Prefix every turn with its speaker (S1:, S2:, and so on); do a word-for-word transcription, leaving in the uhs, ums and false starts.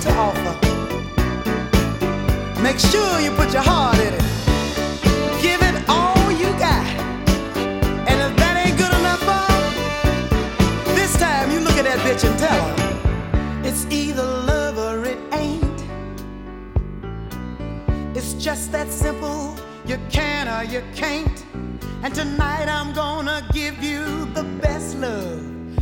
S1: to offer. Make sure you put your heart in it. Give it all you got. And if that ain't good enough for her, this time you look at that bitch and tell her it's either love or it ain't. It's just that simple. You can or you can't. And tonight I'm gonna give you the best love